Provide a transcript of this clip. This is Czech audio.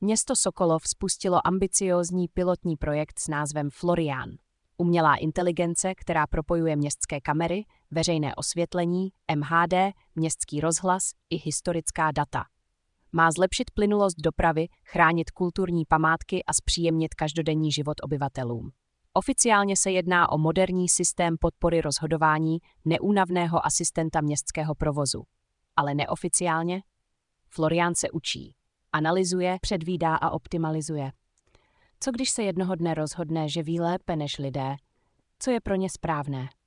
Město Sokolov spustilo ambiciózní pilotní projekt s názvem Florian. Umělá inteligence, která propojuje městské kamery, veřejné osvětlení, MHD, městský rozhlas i historická data. Má zlepšit plynulost dopravy, chránit kulturní památky a zpříjemnit každodenní život obyvatelům. Oficiálně se jedná o moderní systém podpory rozhodování neúnavného asistenta městského provozu. Ale neoficiálně? Florian se učí, analyzuje, předvídá a optimalizuje. Co když se jednoho dne rozhodne, že ví lépe než lidé? Co je pro ně správné?